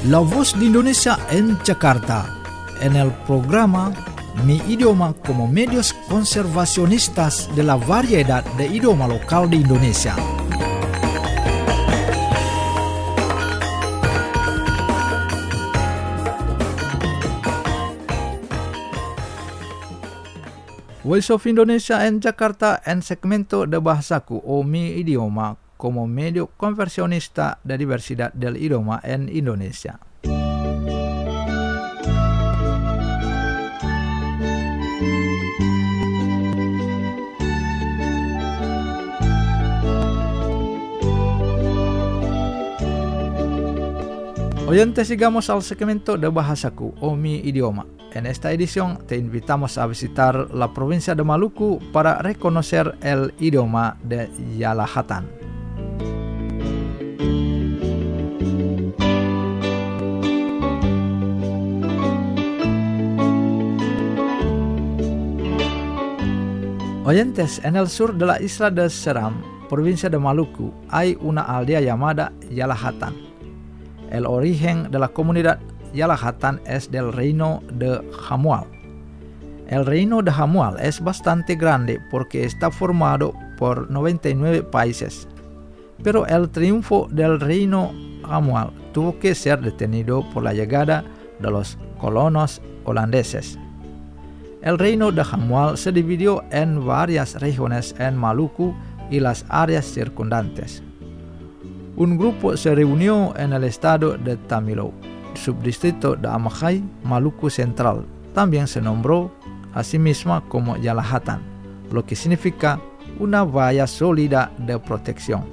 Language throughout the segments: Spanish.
La Voz de Indonesia en Jakarta, en el programa Mi Idioma como medios conservacionistas de la variedad de idioma local de Indonesia. Voice of Indonesia en Jakarta en segmento de bahasaku o Mi Idioma como medio conversionista de diversidad del idioma en Indonesia. Oyentes, sigamos al segmento de bahasaku o Mi Idioma. En esta edición te invitamos a visitar la provincia de Maluku para reconocer el idioma de Yalahatan. Oyentes, en el sur de la isla de Seram, provincia de Maluku, hay una aldea llamada Yalahatan. El origen de la comunidad Yalahatan es del reino de Hamual. El reino de Hamual es bastante grande porque está formado por 99 países. Pero el triunfo del reino Hamual tuvo que ser detenido por la llegada de los colonos holandeses. El reino de Hamual se dividió en varias regiones en Maluku y las áreas circundantes. Un grupo se reunió en el estado de Tamilou, subdistrito de Amajay, Maluku Central. También se nombró a sí misma como Yalahatan, lo que significa una valla sólida de protección.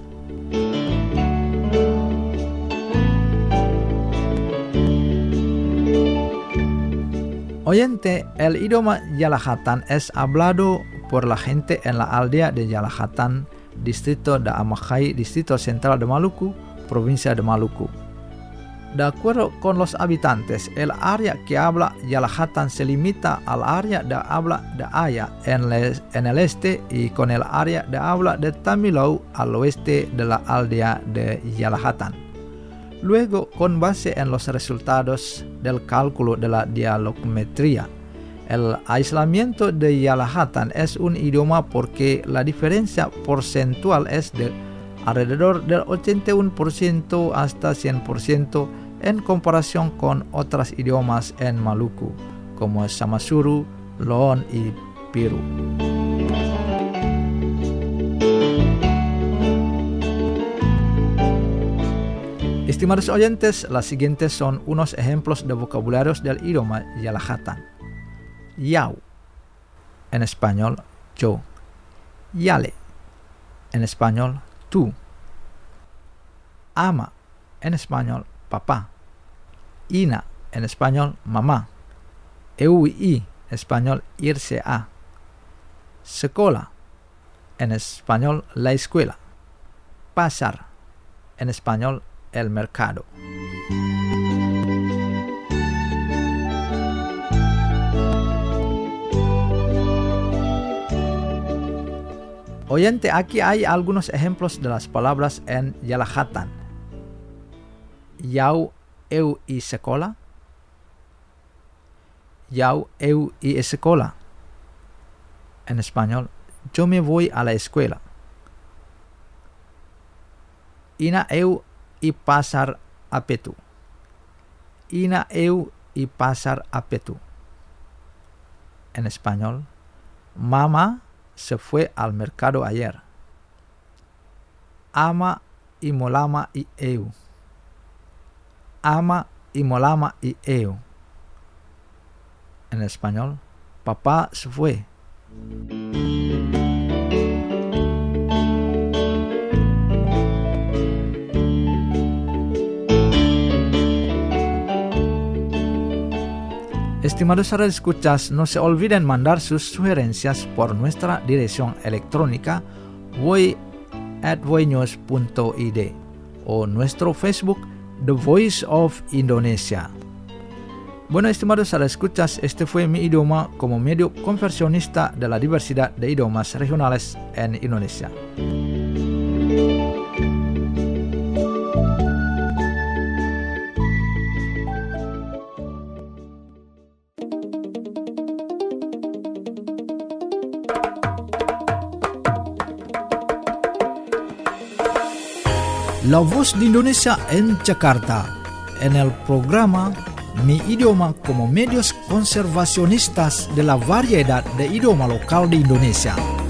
Oyente, el idioma Yalahatan es hablado por la gente en la aldea de Yalahatan, distrito de Amajay, distrito central de Maluku, provincia de Maluku. De acuerdo con los habitantes, el área que habla Yalahatan se limita al área de habla de Aya en el este y con el área de habla de Tamilou al oeste de la aldea de Yalahatan. Luego, con base en los resultados del cálculo de la dialogmetría, el aislamiento de Yalahatan es un idioma porque la diferencia porcentual es de alrededor del 81% hasta 100% en comparación con otros idiomas en Maluku, como Samasuru, Loon y Piru. Estimados oyentes, las siguientes son unos ejemplos de vocabularios del idioma Yalahatan. Yau, en español, yo. Yale, en español, tú. Ama, en español, papá. Ina, en español, mamá. Eui, español, irse a. Sekolah, en español, la escuela. Pasar, en español, el mercado. Oyente, aquí hay algunos ejemplos de las palabras en Yalahatan. Yau, eu y sekolah. Yau, eu y sekolah. En español, yo me voy a la escuela. Ina eu y pasar a petu. Ina eu y pasar a petu. En español, mamá se fue al mercado ayer. Ama y molama y eu. Ama y molama y eu. En español, papá se fue. Estimados radioescuchas, no se olviden mandar sus sugerencias por nuestra dirección electrónica voi@voinews.id o nuestro Facebook The Voice of Indonesia. Bueno, estimados radioescuchas, este fue Mi Idioma como medio conversionista de la diversidad de idiomas regionales en Indonesia. La Voz de Indonesia en Jakarta, en el programa Mi Idioma como Medios Conservacionistas de la Variedad de Idioma Local de Indonesia.